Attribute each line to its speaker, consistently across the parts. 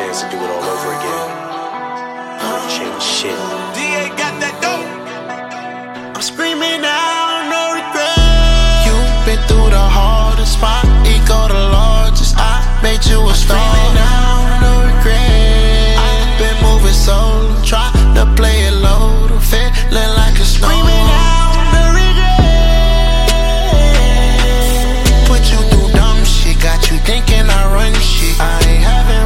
Speaker 1: chance to do it all over again. Don't change shit.
Speaker 2: DA got that dope. I'm screaming out, no regret.
Speaker 3: You've been through the hardest spot, ego the largest. I made you a star. Screaming out, no regret. I've been moving solo, try to play it low, to feeling like a snow.
Speaker 2: Screaming out, no regret.
Speaker 3: Put you through dumb shit, got you thinking I run shit. I ain't having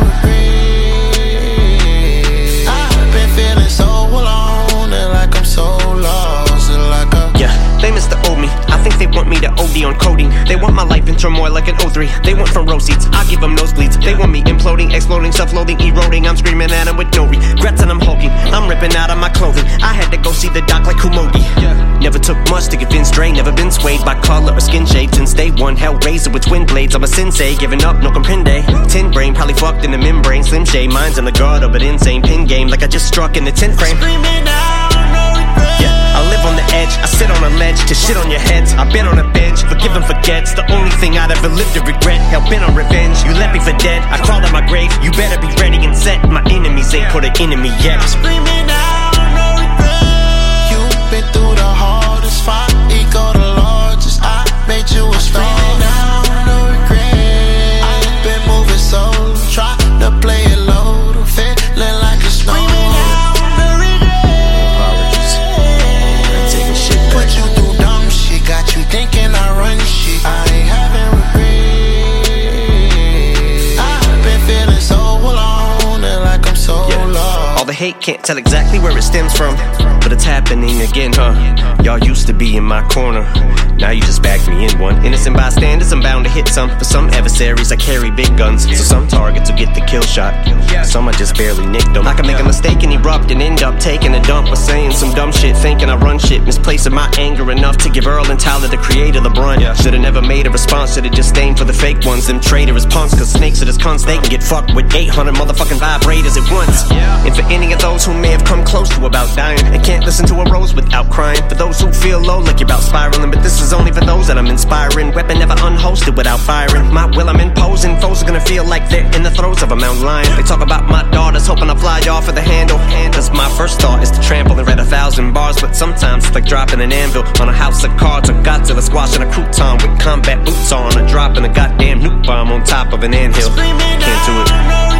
Speaker 3: regret. I've been feeling so alone, and like I'm so lost, and like a
Speaker 4: They miss the old me. I think they want me to OD on coding. They want my life in turmoil like an O3. They want front row seats, I give them nosebleeds. They want me imploding, exploding, self-loathing, eroding. I'm screaming at them with no regrets and I'm hulking. I'm ripping out of my clothing. I had to go see the doc like Kumogi. Never took much to convince Dre. Never been swayed by color or skin shade since day one. Hellraiser with twin blades. I'm a sensei, giving up, no comprende. 10 brain, probably fucked in the membrane. Slim shade, mine's in the gutter, but insane. Pin game like I just struck in the 10th frame.
Speaker 2: Screaming out, no regret.
Speaker 4: I live on the edge, I sit on a ledge to shit on your heads. I've been on a bench, forgive and forget's the only thing I'd ever lived to regret. Hell bent on revenge, you left me for dead. I crawled out my grave, you better be ready and set. My enemies ain't put an enemy yet.
Speaker 2: Screaming out, no regret.
Speaker 3: you've been through the hardest spot, ego the largest. I made you a star. Screaming out, no regret. I've been moving solo, try to play it low, to feeling like a snow.
Speaker 2: Screaming out, no regret.
Speaker 1: Apologies. I'm taking shit back.
Speaker 3: Put you through dumb shit, got you thinking I run shit. I ain't having regret. I've been feeling so alone, and like I'm so lost.
Speaker 4: All the hate can't tell exactly where it stems from, but it's happening again, huh? Y'all used to be in my corner, now you just backed me in one. Innocent bystanders, I'm bound to hit some. For some adversaries, I carry big guns, so some targets will get the kill shot. Some I just barely nicked them. I can make a mistake and erupt and end up taking a dump or saying some dumb shit, thinking I run shit, misplacing my anger enough to give Earl and Tyler, the creator, the brunt. Should've never made a response, should've just aimed for the fake ones. Them traitorous punks, cause snakes are just cunts. They can get fucked with 800 motherfucking vibrators at once. And for any of those who may have come close to about dying and can't listen to a rose without crying, for those who feel low like you're about spiraling, but this is only for those that I'm inspiring. Weapon never unholstered without firing. My will I'm imposing, foes are gonna feel like they're in the throes of a mountain lion. They talk about my daughters, hoping I fly off of the handle. Cause my first thought is to trample and read 1,000 bars, but sometimes it's like dropping an anvil on a house of cards, or Godzilla squashing a crouton with combat boots on, or dropping a goddamn nuke bomb on top of an anthill.
Speaker 2: Screaming
Speaker 4: Can't do
Speaker 2: out,
Speaker 4: it.
Speaker 2: no